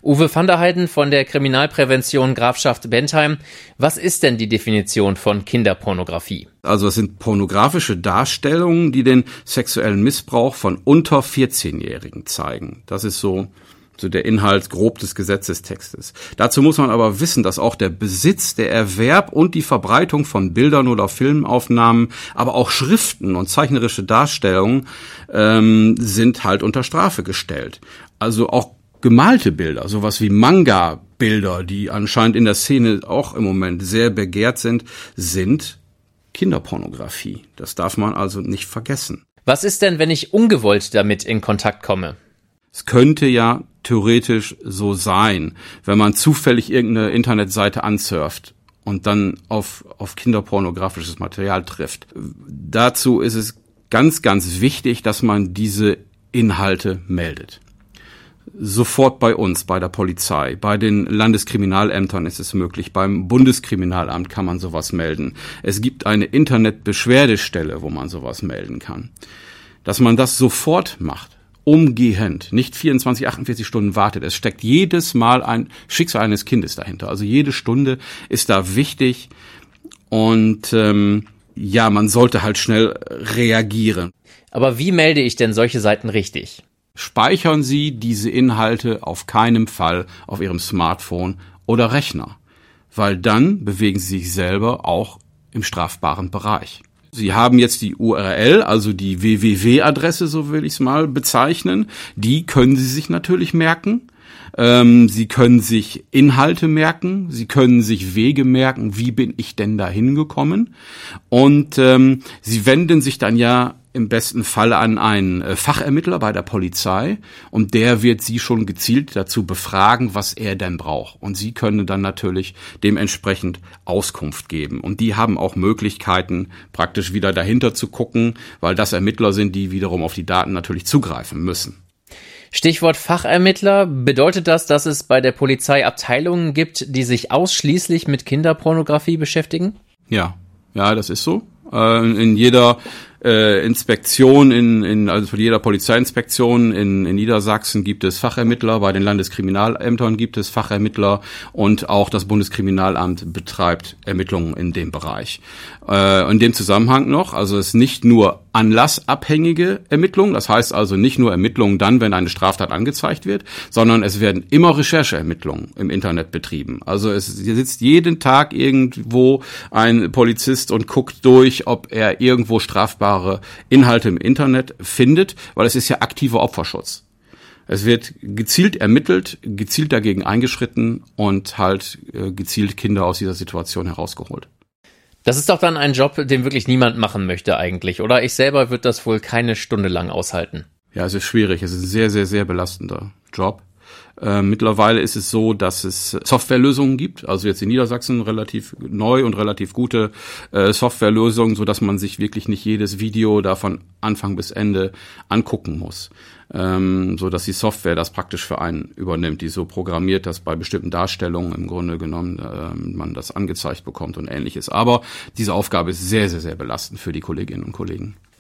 Uwe van der Heijden von der Kriminalprävention Grafschaft Bentheim. Was ist denn die Definition von Kinderpornografie? Also es sind pornografische Darstellungen, die den sexuellen Missbrauch von unter 14-Jährigen zeigen. Das ist so der Inhalt grob des Gesetzestextes. Dazu muss man aber wissen, dass auch der Besitz, der Erwerb und die Verbreitung von Bildern oder Filmaufnahmen, aber auch Schriften und zeichnerische Darstellungen sind halt unter Strafe gestellt. Also auch gemalte Bilder, sowas wie Manga-Bilder, die anscheinend in der Szene auch im Moment sehr begehrt sind Kinderpornografie. Das darf man also nicht vergessen. Was ist denn, wenn ich ungewollt damit in Kontakt komme? Es könnte ja theoretisch so sein, wenn man zufällig irgendeine Internetseite ansurft und dann auf kinderpornografisches Material trifft. Dazu ist es ganz, ganz wichtig, dass man diese Inhalte meldet. Sofort bei uns, bei der Polizei, bei den Landeskriminalämtern ist es möglich, beim Bundeskriminalamt kann man sowas melden. Es gibt eine Internetbeschwerdestelle, wo man sowas melden kann. Dass man das sofort macht, umgehend, nicht 24, 48 Stunden wartet. Es steckt jedes Mal ein Schicksal eines Kindes dahinter. Also jede Stunde ist da wichtig und man sollte halt schnell reagieren. Aber wie melde ich denn solche Seiten richtig? Speichern Sie diese Inhalte auf keinen Fall auf Ihrem Smartphone oder Rechner, weil dann bewegen Sie sich selber auch im strafbaren Bereich. Sie haben jetzt die URL, also die www-Adresse, so will ich es mal bezeichnen. Die können Sie sich natürlich merken. Sie können sich Inhalte merken. Sie können sich Wege merken. Wie bin ich denn da hingekommen? Und Sie wenden sich dann ja im besten Fall an einen Fachermittler bei der Polizei und der wird Sie schon gezielt dazu befragen, was er denn braucht. Und Sie können dann natürlich dementsprechend Auskunft geben. Und die haben auch Möglichkeiten, praktisch wieder dahinter zu gucken, weil das Ermittler sind, die wiederum auf die Daten natürlich zugreifen müssen. Stichwort Fachermittler. Bedeutet das, dass es bei der Polizei Abteilungen gibt, die sich ausschließlich mit Kinderpornografie beschäftigen? Ja, das ist so. In jeder Inspektion, also für jeder Polizeiinspektion in Niedersachsen gibt es Fachermittler, bei den Landeskriminalämtern gibt es Fachermittler und auch das Bundeskriminalamt betreibt Ermittlungen in dem Bereich. In dem Zusammenhang noch, also es ist nicht nur anlassabhängige Ermittlungen, das heißt also nicht nur Ermittlungen dann, wenn eine Straftat angezeigt wird, sondern es werden immer Rechercheermittlungen im Internet betrieben. Also es sitzt jeden Tag irgendwo ein Polizist und guckt durch, ob er irgendwo strafbare Inhalte im Internet findet, weil es ist ja aktiver Opferschutz. Es wird gezielt ermittelt, gezielt dagegen eingeschritten und halt gezielt Kinder aus dieser Situation herausgeholt. Das ist doch dann ein Job, den wirklich niemand machen möchte eigentlich, oder? Ich selber würde das wohl keine Stunde lang aushalten. Ja, es ist schwierig. Es ist ein sehr, sehr, sehr belastender Job. Mittlerweile ist es so, dass es Softwarelösungen gibt, also jetzt in Niedersachsen relativ neu und relativ gute Softwarelösungen, so dass man sich wirklich nicht jedes Video da von Anfang bis Ende angucken muss, so dass die Software das praktisch für einen übernimmt, die so programmiert, dass bei bestimmten Darstellungen im Grunde genommen man das angezeigt bekommt und Ähnliches. Aber diese Aufgabe ist sehr, sehr, sehr belastend für die Kolleginnen und Kollegen.